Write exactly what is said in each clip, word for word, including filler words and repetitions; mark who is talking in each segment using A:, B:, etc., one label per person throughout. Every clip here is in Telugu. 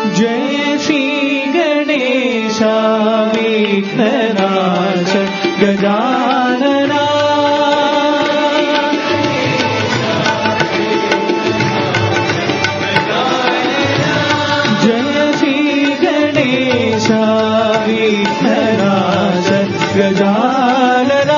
A: जय श्री गणेश विघ्ननाश गजानना जय श्री गणेश विघ्ननाश गजानना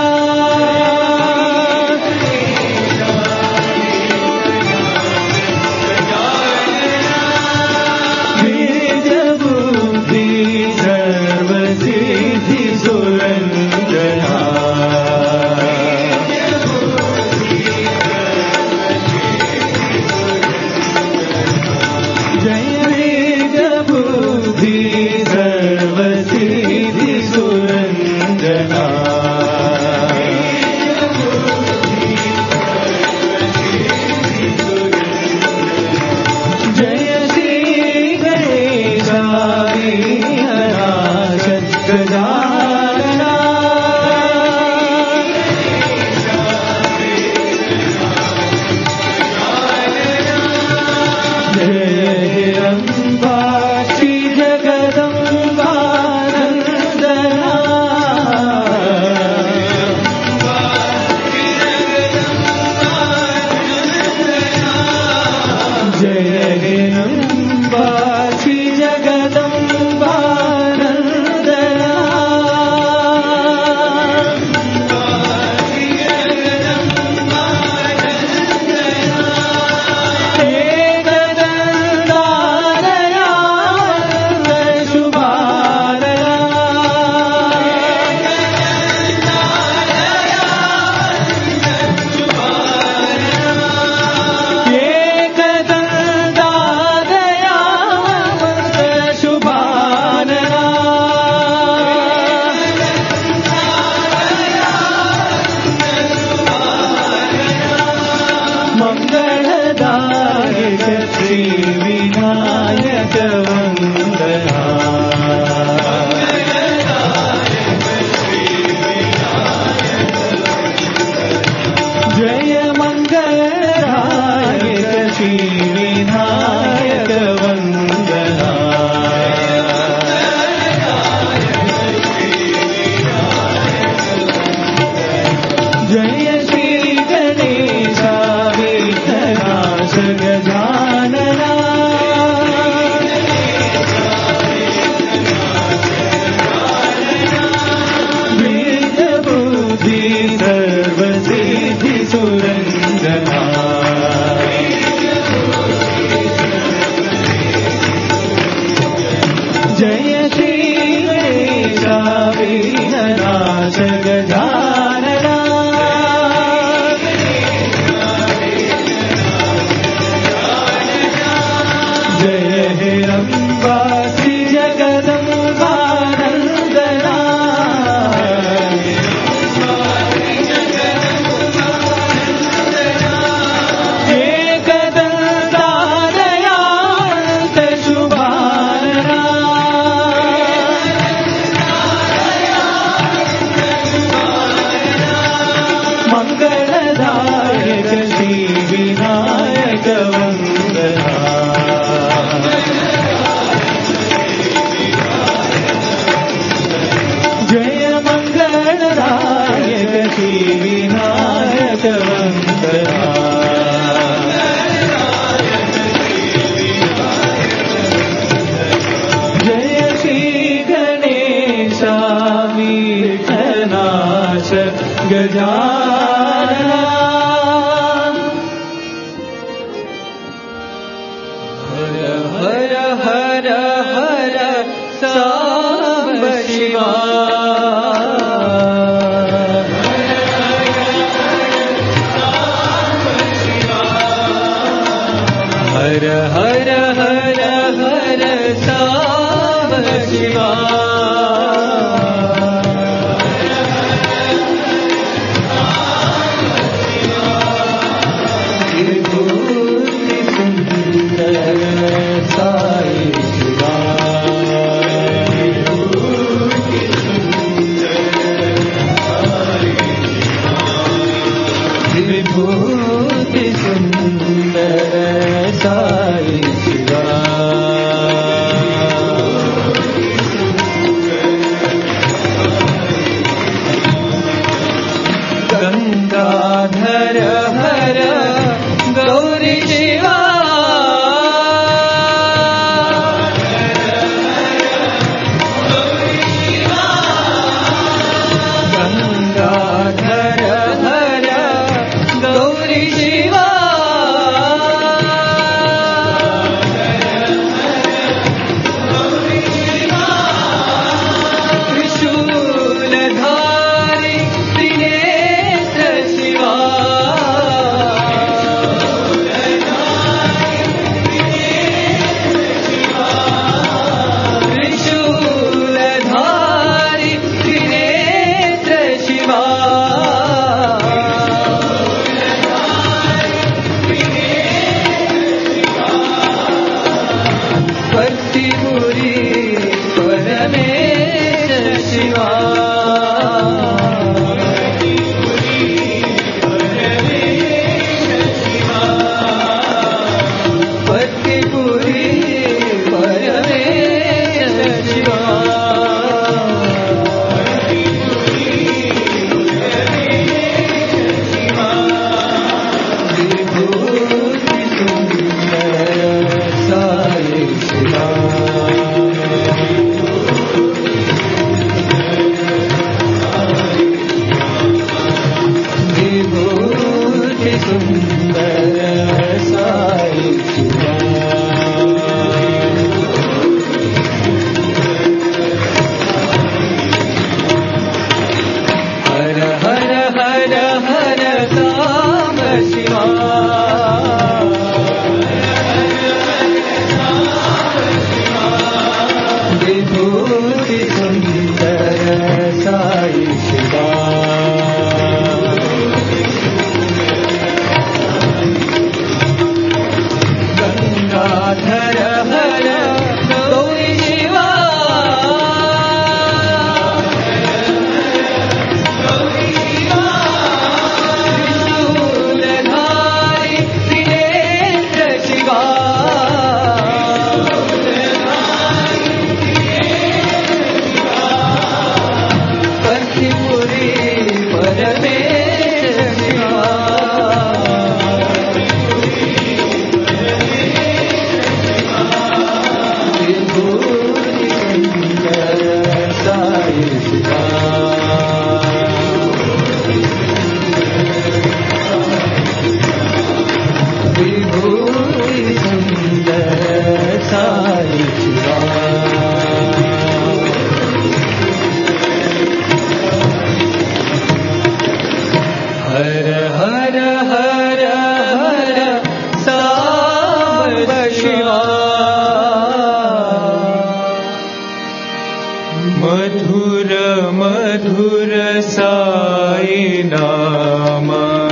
A: साई नाम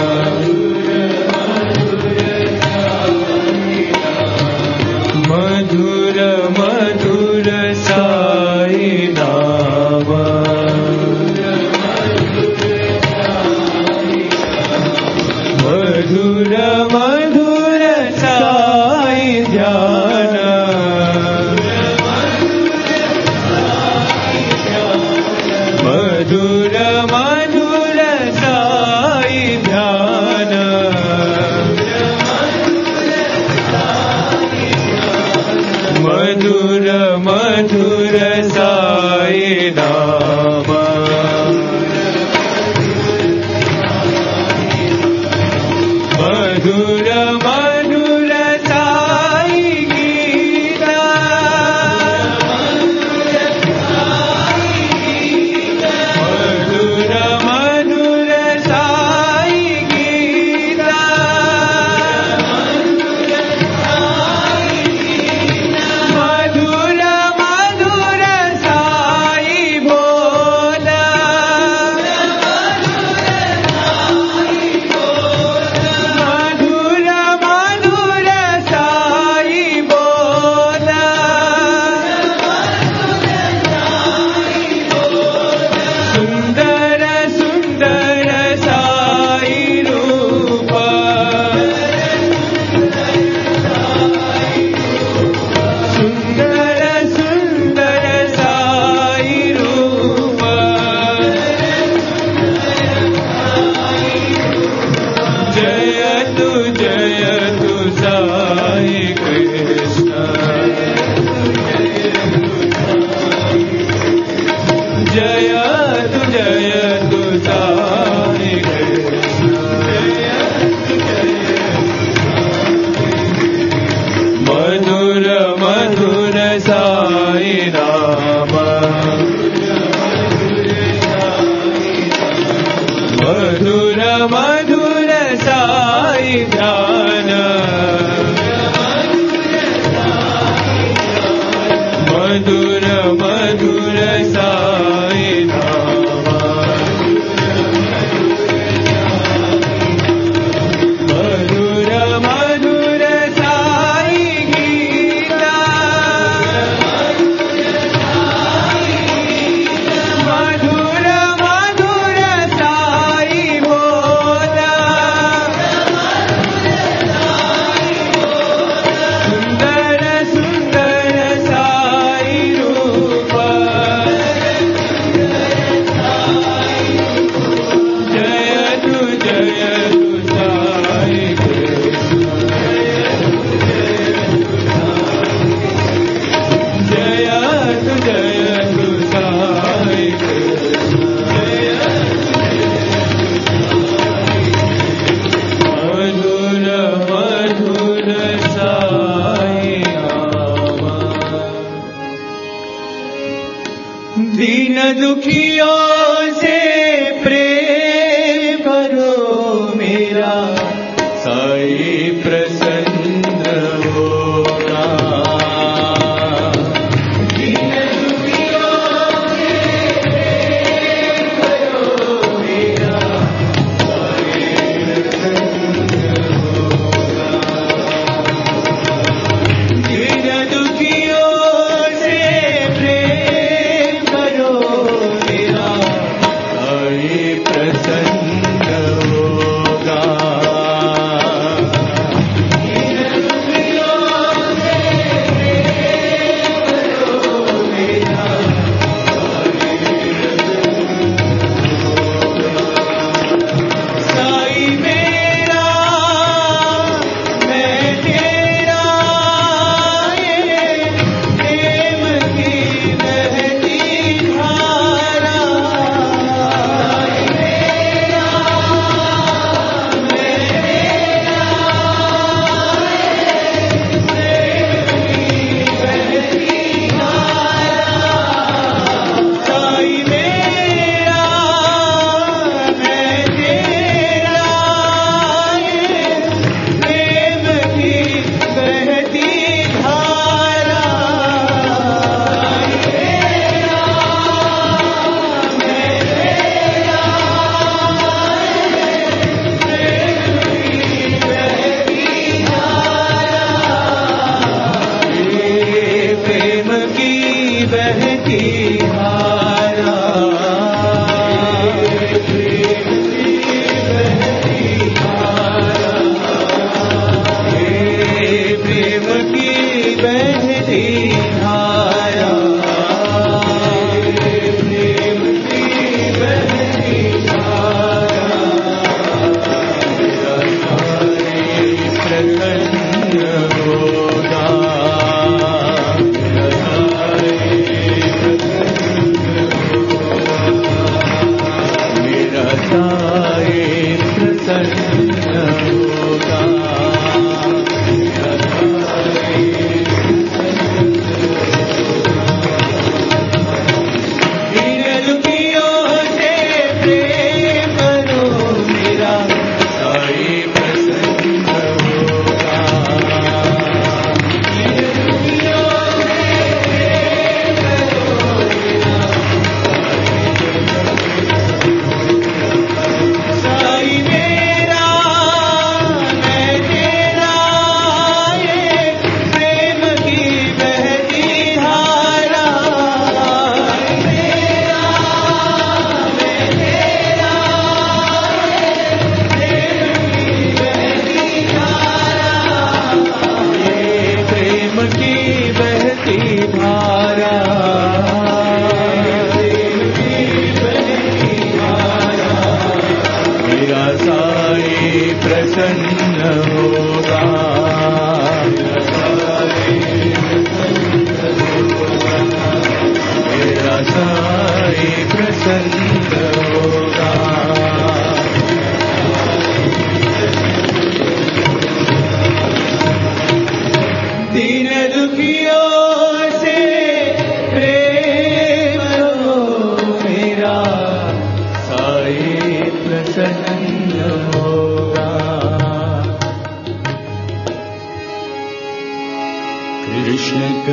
A: मधुर मधुर साई नाम मधुर मधुर साई ध्यान मधुर मधुर साई ध्यान मधुर मधुर साई नाम मधुर मधुर साई गीता मधुर मधुर साई गीता मधुर मधुर साई बोला मधुर मधुर साई बोला सुंदर सुंदर साई रूप सुंदर सुंदर साई रूप जयतु जयतु साई कृष्ण जयतु जयतु साई कृष्ण मधुर मधुर साई नाम मधुर मधुर साई ध्यान मधुर मधुर साई नाम मधुर मधुर साई गीता मधुर मधुर साई बोला सुंदर सुंदर साई रूप जयतु जयतु साई कृष्ण जयतु जयतु साई कृष्ण मधुर मधुर साई नाम दीन दुखियों से प्रेम करो मेरा साई प्रसन्न होगा दीन दुखियों से प्रेम करो मेरा साई प्रसन्न होगा दीन दुखियों से प्रेम करो मेरा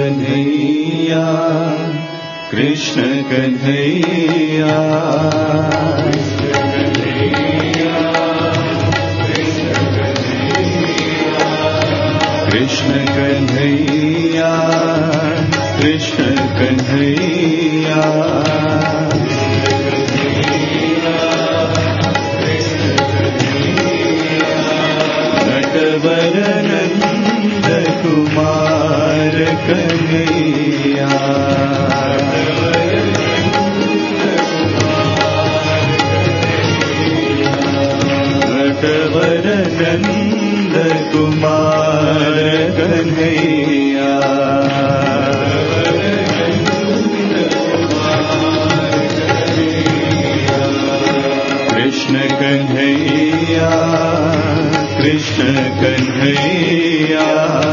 A: कन्हैया कृष्ण कन्हैया कृष्ण कन्हैया कृष्ण कन्हैया नटवर नंद कुमार कन्हैया नटवर नंद कुमार कन्हैया कृष्ण कन्हैया कृष्ण कन्हैया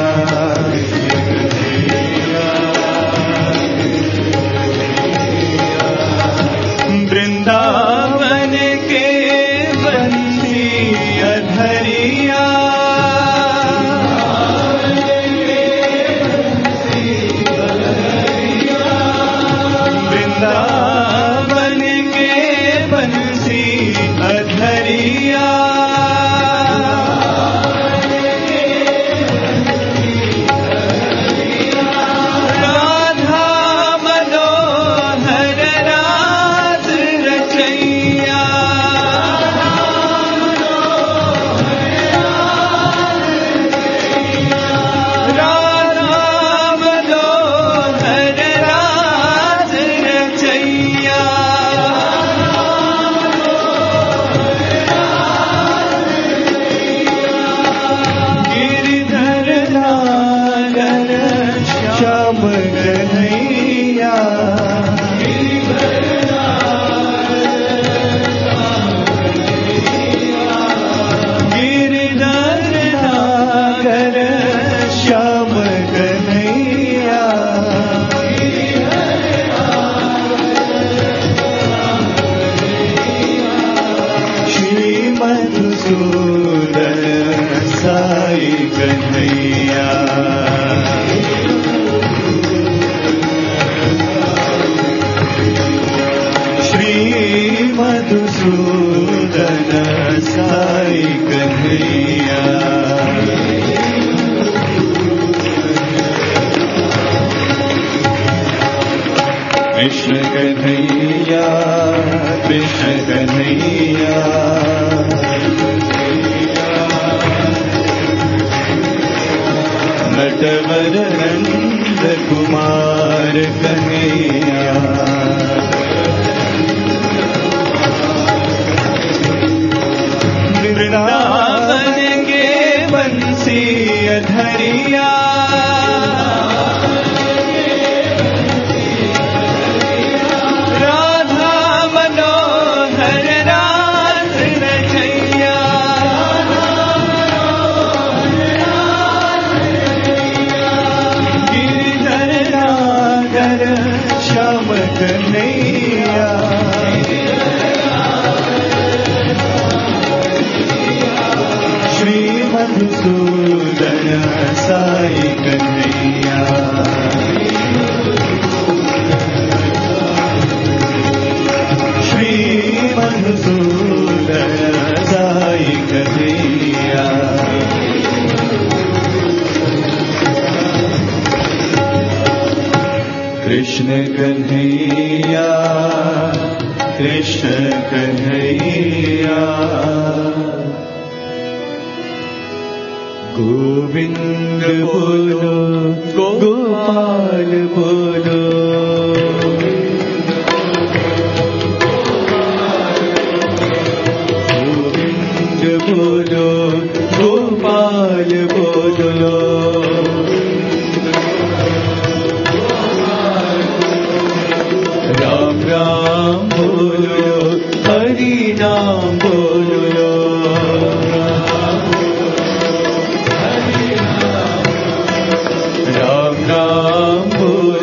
A: वृंदावन के बंसी अधरिया वृंदावन के बंसी अधरिया कृष्ण कन्हैया कृष्ण कन्हैया नटवर नंद कुमार कन्हैया वृंदावन के बंसी अधरिया कन्हैया श्री मधुसूदन साई कन्हैया श्री मधुसूदन साई कन्हैया कृष्ण कन्हैया कृष्ण कन्हैया गोविंद बोलो गोपाल बोलो गोविंद बोलो गोपाल बोलो राम राम बोलो हरि नाम बोलो राम राम बोलो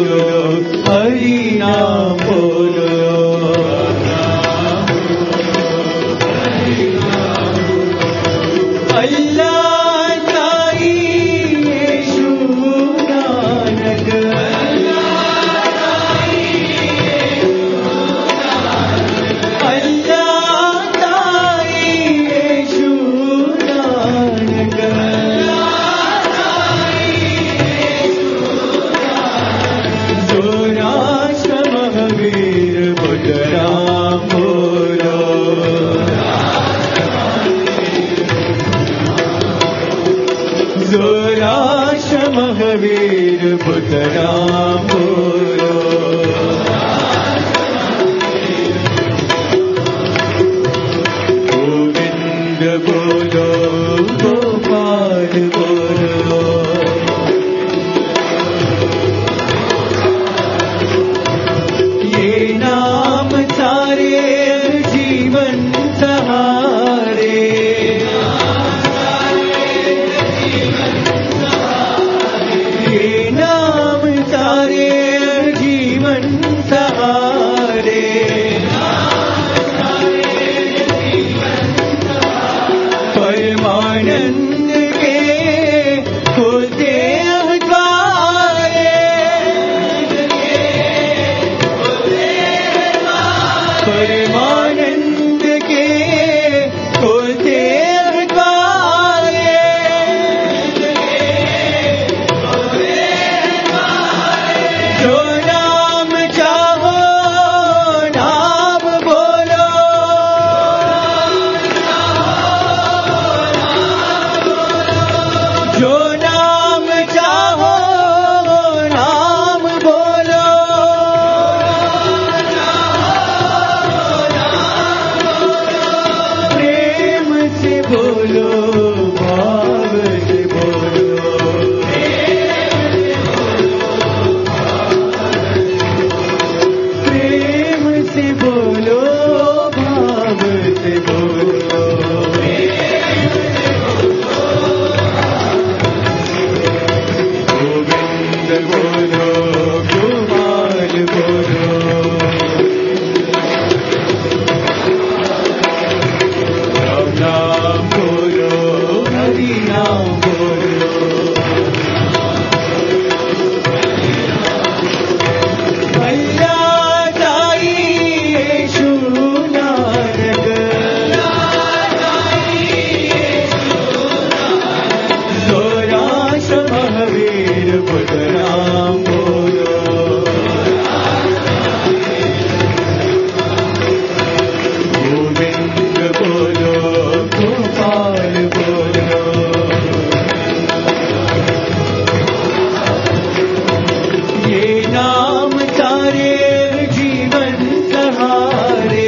A: हमारे जीवन सहारे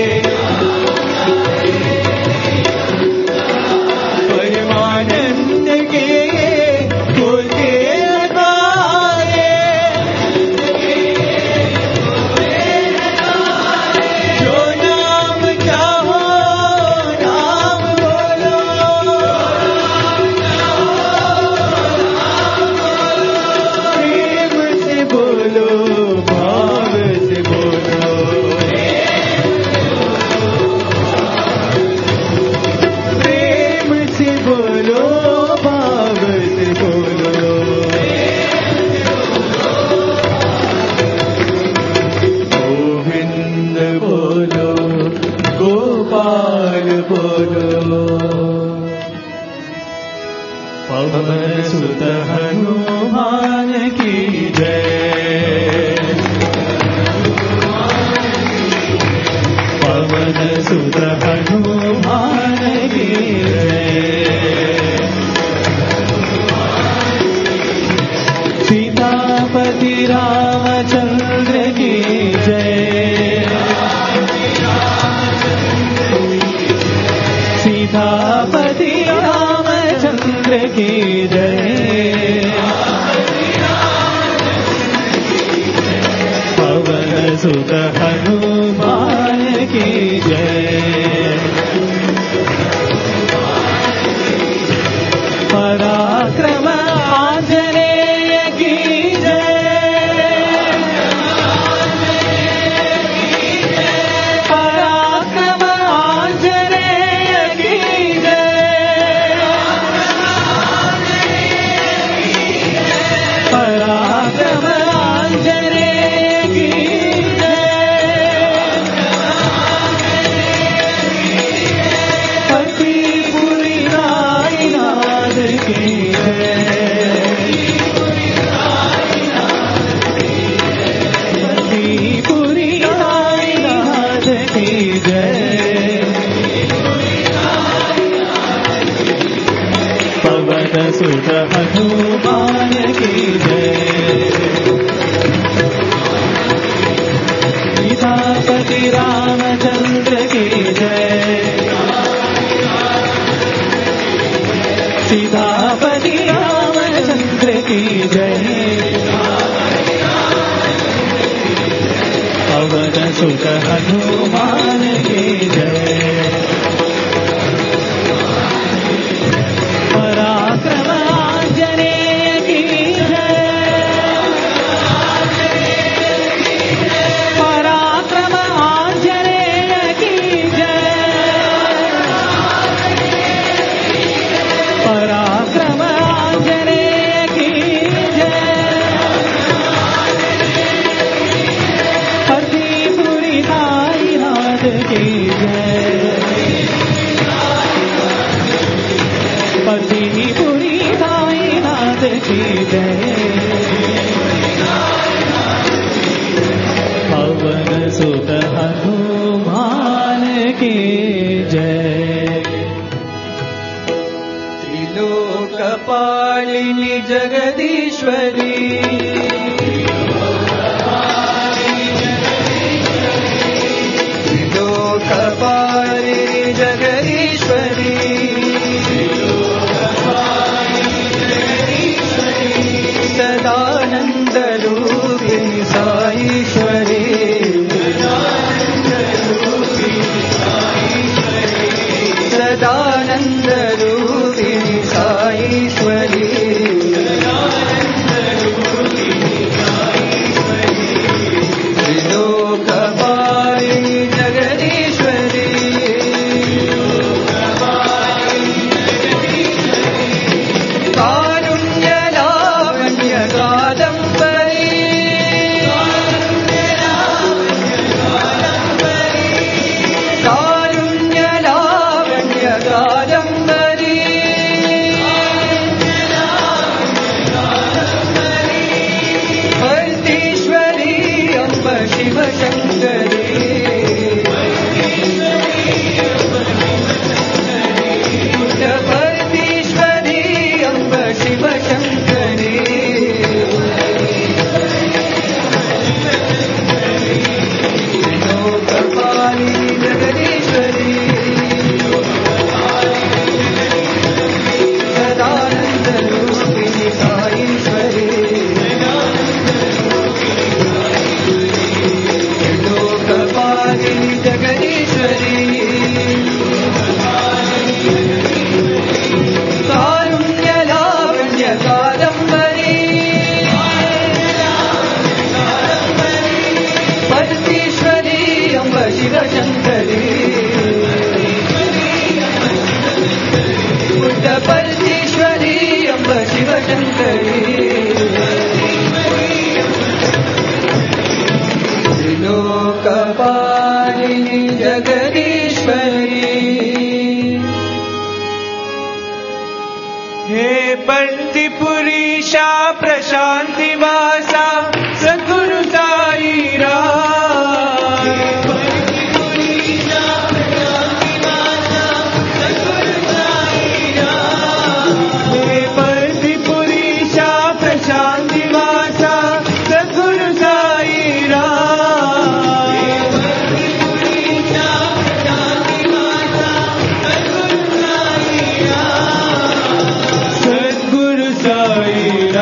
A: परमानंद के खोलते द्वारे जो नाम चाहो नाम बोलो प्रेम से बोलो भाव से बोलो प्रेम से बोलो भाव से बोलो गोविंद बोलो गोपाल बोलो पवन सुत हनुमान की जय पवन सुत हनुमान की जय सीतापति रामचंद्र की जय सीतापति रामचंद्र की जय पवन सुत हनुमान की जय पराक्रम आंजनेय की जय पराक्रम आंजनेय की जय पराक्रम आंजनेय की जय पति पुरी नाथ की जय पति पुरी नाथ की जय पवन सुत हनुमान की जय सीतापति रामचंद्र की जय सीतापति रामचंद्र की जय पवन सुत हनुमान की जय पराक्रम आंजनेय की जय पराक्रम आंजनेय की जय पराक्रम आंजनेय की जय पति पुरी नाथ की जय पति पुरी नाथ की जय पवन सुत हनुमान की जय त्रिलोकपालिनी जगदीश्वरी त्रिलोकपालिनी जगदीश्वरी सदानंद रूपिणी साईश्वरी सदानंद रूपिणी साईश्वरी त्रिलोकपालिनी जगदीश्वरी कारुण्य लावण्य कादम्बरी प्रशांति वासा सद्गुरु साई राम। हे परतिपुरीशा प्रशांति वासा सद्गुरु साई राम। सद्गुरु साई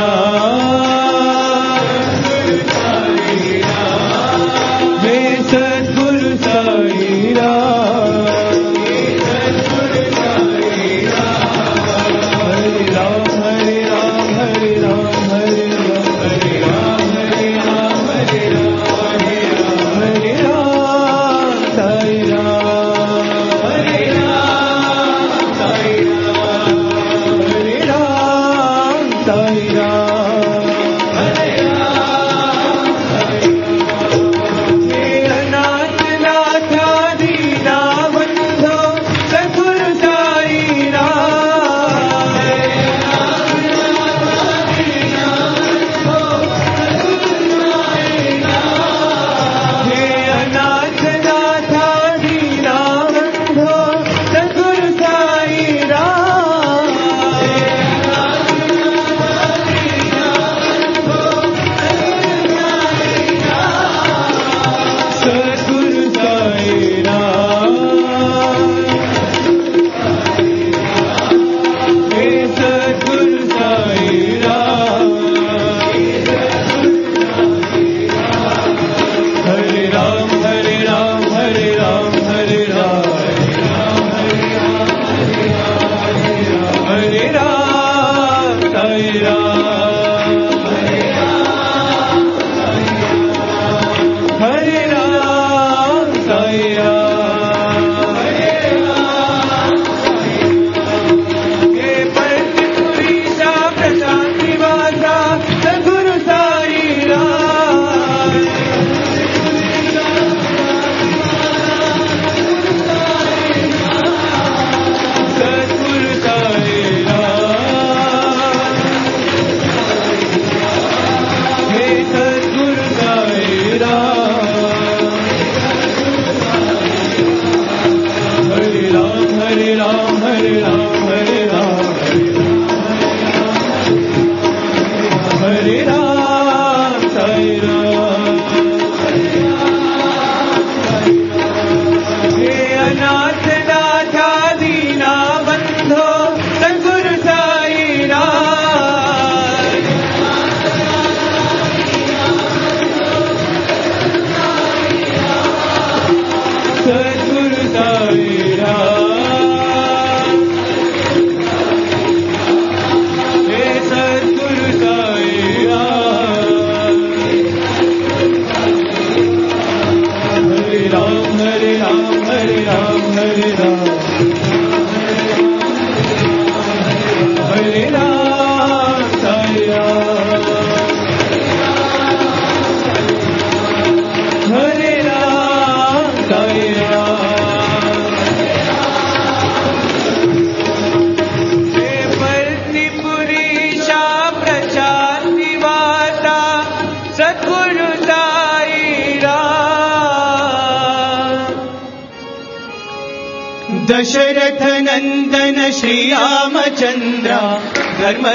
A: दशरथ नंदन श्री रामचंद्र धर्म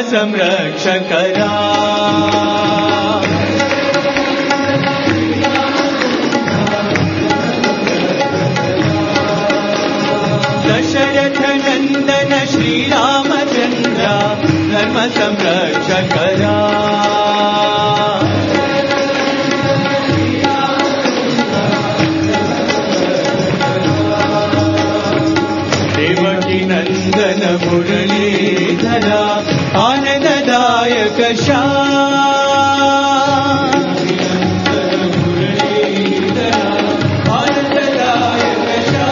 A: संरक्षकरा दशरथ नंदन श्री रामचंद्र धर्म संरक्षकरा नंदन मुरलीधरा आनंददायक श्याम मुरलीधरा आनंददायक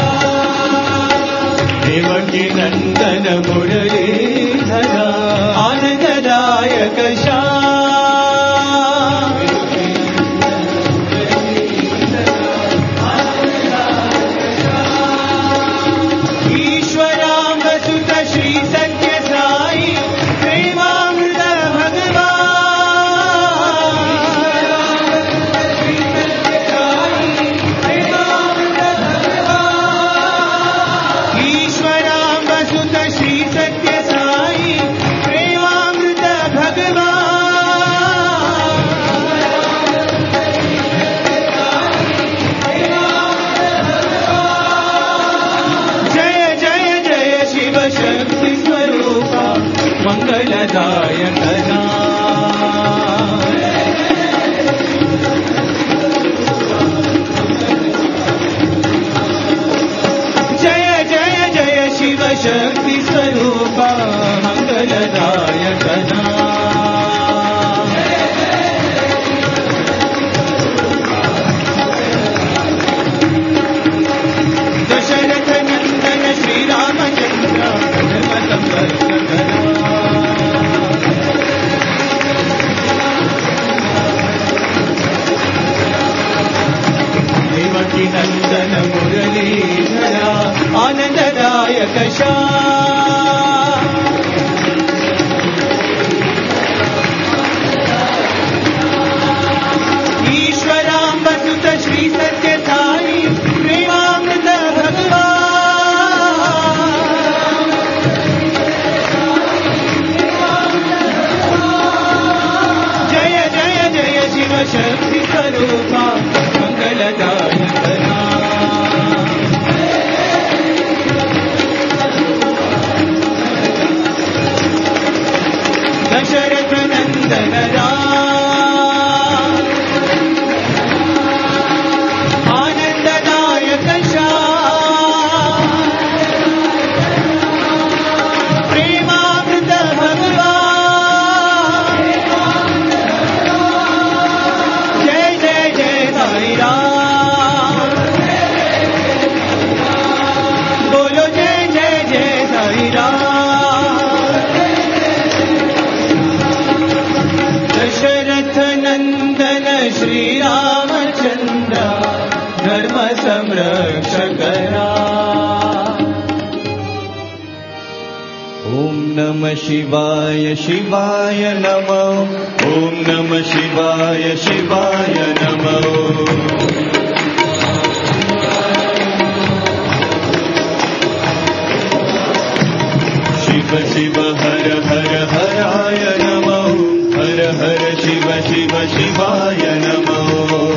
A: श्याम देवकी नंदन मुरलीधरा आनंददायक श्याम श्री सत्य साई प्रेमामृत भगवान कषा ईश्वरामृत श्री सत्य साई प्रेमामृत भगवान जय जय जय शिव शक्ति स्वरूपा मंगलदायक दशरथ नंदन राम आनंददायक श्याम प्रेमामृत भगवान जय जय जय साई राम बोलो जय जय जय साई राम दशरथ नंदन श्री रामचंद्र धर्म संरक्षकरा ओम नमः शिवाय शिवाय नमः ओम नमः शिवाय शिवाय नमः शिव शिव हर हर हराय नमः हर हर शिव शिव शिवाय नमः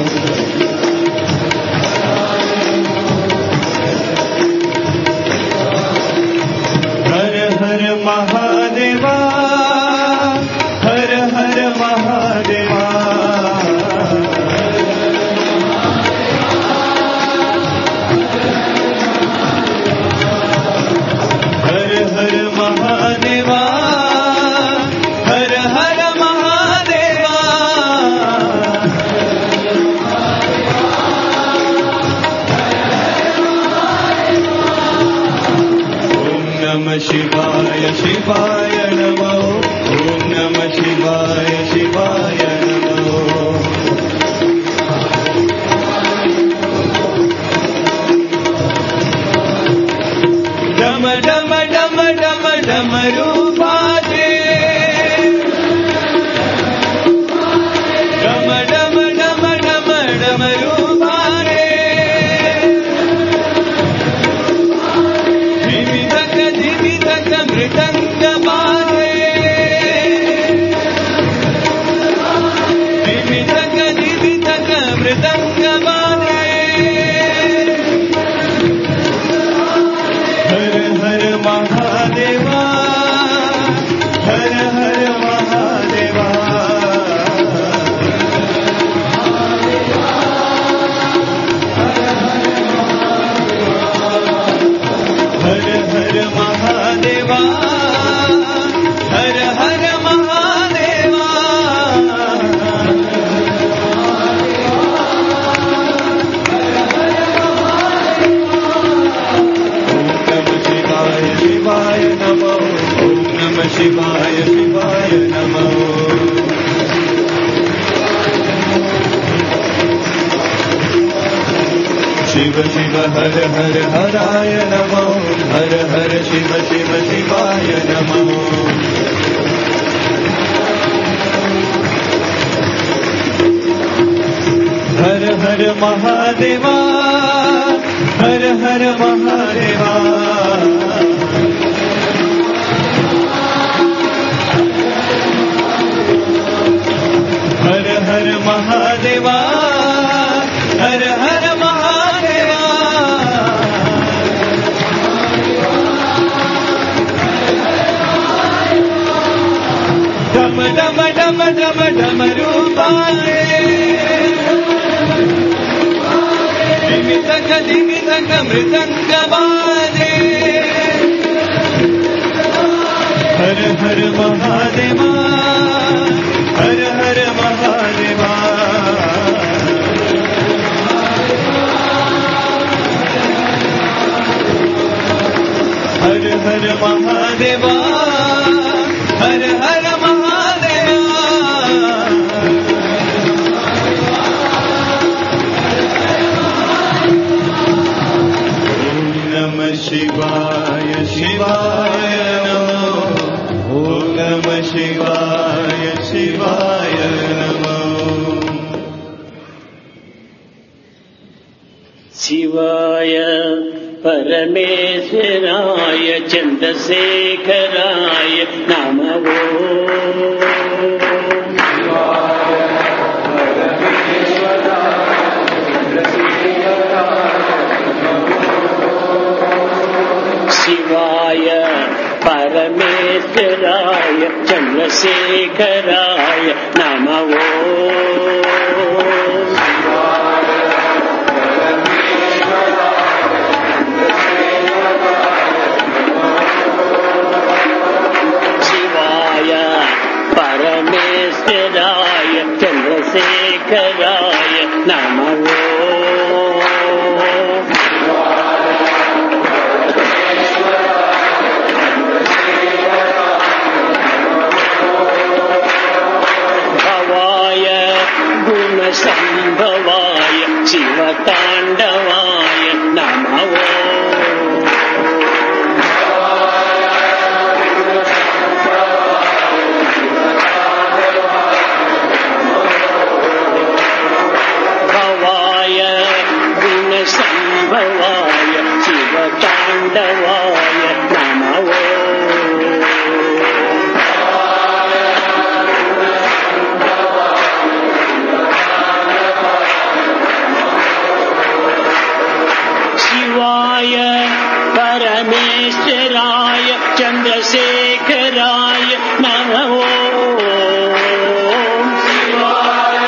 A: हर हर महादेवा हर हर महादेवा हर हर महादेवा हर हर महादेवा ओम नमः शिवाय शिवाय नमः ओम नमः शिवाय शिवाय नमः डम डम डम डम डम रूपाजे डम डम डम डम डम रूपारे धिमि धक धिमि धक मृदंग बाजे धिमि धक धिमि धक मृदंग बाजे हर हर महादेवा हर हर महादेवा हर हर महादेवा हर हर महादेवा शिवाय नमः ओम नमः शिवाय शिवाय नमः शिव शिव हर हर हराय नमः हर हर शिव शिव शिवाय नमः हर हर महादेवा हर हर महादेवा हर हर महादेवा हर हर महादेवा डम डम डम डम डम रूपाले धिमि धक धिमि धक मृदंग बाजे हर हर महादेवा हर हर महादेवा हर हर महादेवा हर हर महादेवा ओम नमः शिवाय
B: శివాయ పరమేశ్వరాయ చంద్రశేఖరాయ నమో. శివాయ పరమేశ్వరాయ చంద్రశేఖరాయ నమో. శివాయ పరమేశ్వరాయ చంద్రశేఖరాయ నమో. సంభవాయ శివతాండవాయ నమో. భవాయ గుణ సంభవాయ శివతాండవాయ నమో. శివాయ పరమేశ్వరాయ చంద్రశేఖరాయ నమో. శివాయ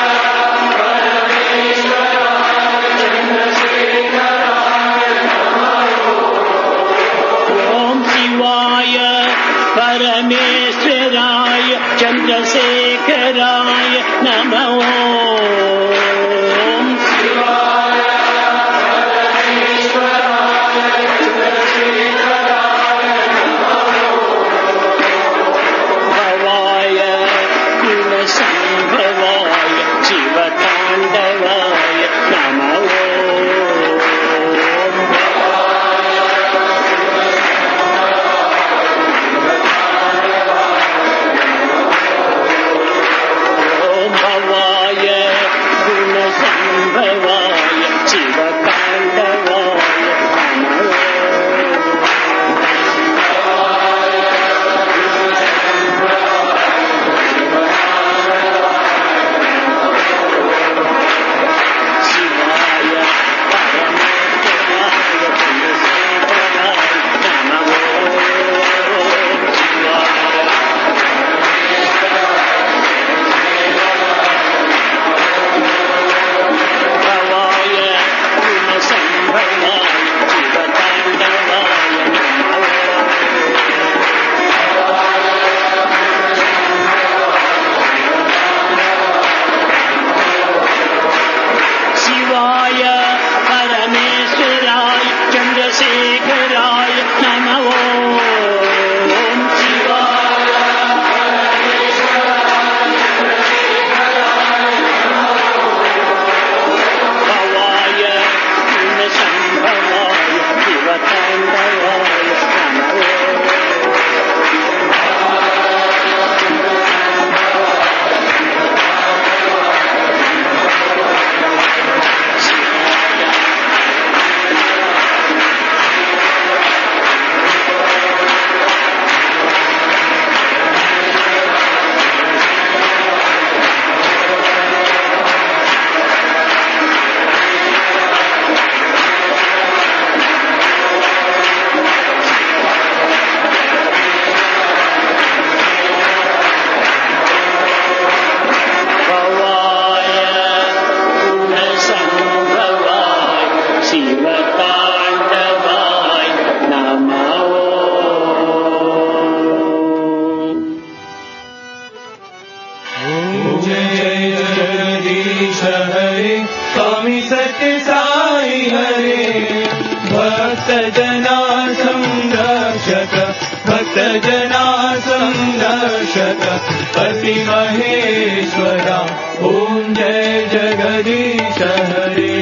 B: పరమేశ్వరాయ చంద్రశేఖరాయ నమో. ఓం శివాయ పరమేశ్వరాయ చంద్రశేఖరాయ నమో. సంభవాయ శివతాండవాయ నమో. భవాయ గుణ సంభవాయ శివతాండవాయ నమో. శివాయ పరమేశ్వరాయ చంద్రశేఖరాయ నమో. శివాయ పరమేశ్వరాయ చంద్రశేఖరాయ నమో. భవాయ గుణ సంభవాయ శివతాండవాయ నమో.
A: स्वामी सत्य साई हरे भक्त जना संरक्षक भक्त जना संरक्षक पति महेश्वरा ओम जय जगदीश हरे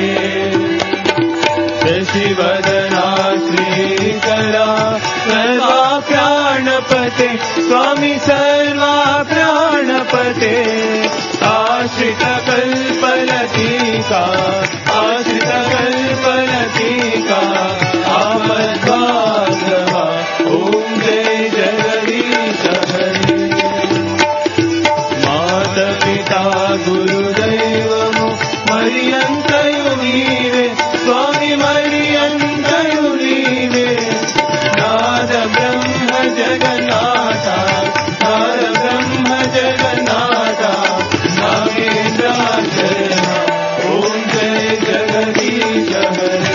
A: शशिवदना श्रीकरा सर्वा प्राणपते स्वामी सर्वा प्राणपते आश्रित कल्पलतिका आश्रित कल्पलतिका అంతయు నీవే స్వామి మరి అంతయు నీవే నాద బ్రహ్మ జగన్నాథ నాద బ్రహ్మ జగన్నాథ నాగేంద్రాచరణ ఓం జయ జగదీశ హరే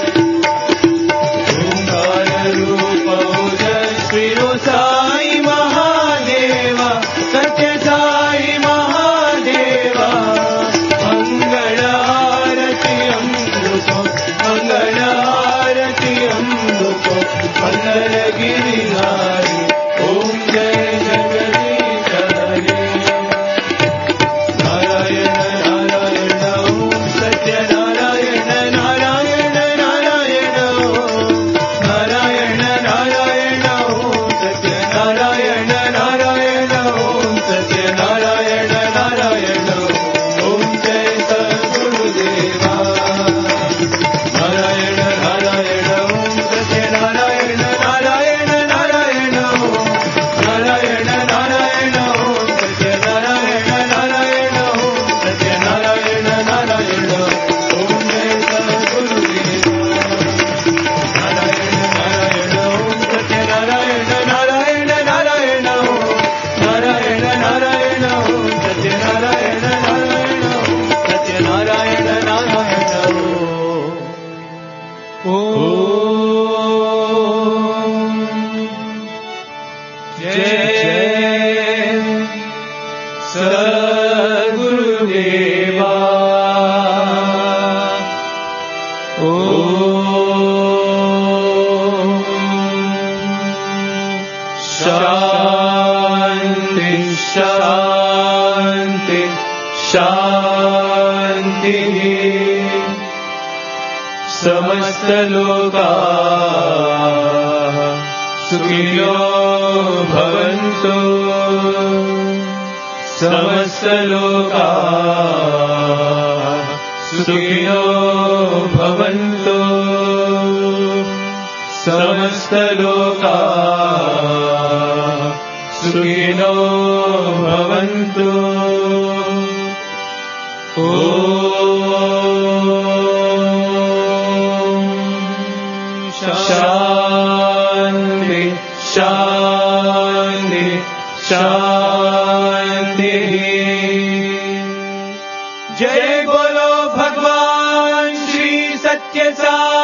A: ఓంకార రూప శ్రీ సాయి మహాదేవ సత్య సాయి మహాదేవ మంగళ హారతి అందుకో మంగళ హారతి అందుకో మంగళ గిరిధారి ఓం జయ జగదీశ హరే నారాయణ నారాయణ ఓం సత్య నారాయణ నారాయణ నారాయణ ఓం నారాయణ నారాయణ ఓం సత్య నారాయణ నారాయణ ఓం సత్య నారాయణ నారాయణ ఓం జయ సద్గురుదేవా నారాయణ నారాయణ ఓం సత్య నారాయణ నారాయణ నారాయణ ఓం నారాయణ నారాయణ ఓం సత్య నారాయణ నారాయణ ఓం సత్య నారాయణ నారాయణ ఓం జయ సద్గురుదేవా నారాయణ నారాయణ ఓం సత్య నారాయణ నారాయణ నారాయణ ఓం నారాయణ నారాయణ ఓం సత్య నారాయణ నారాయణ ఓం సత్య నారాయణ నారాయణ ఓం జయ సద్గురుదేవా ఓం శాంతి శాంతి శాంతి సమస్త లోకా సుఖినో భవంతు సమస్త లోకా సుఖినో భవంతు సమస్త లోకా సుఖినో భవంతు ఓం శాంతి శాంతి శాంతి जय बोलो भगवान श्री सत्य साई।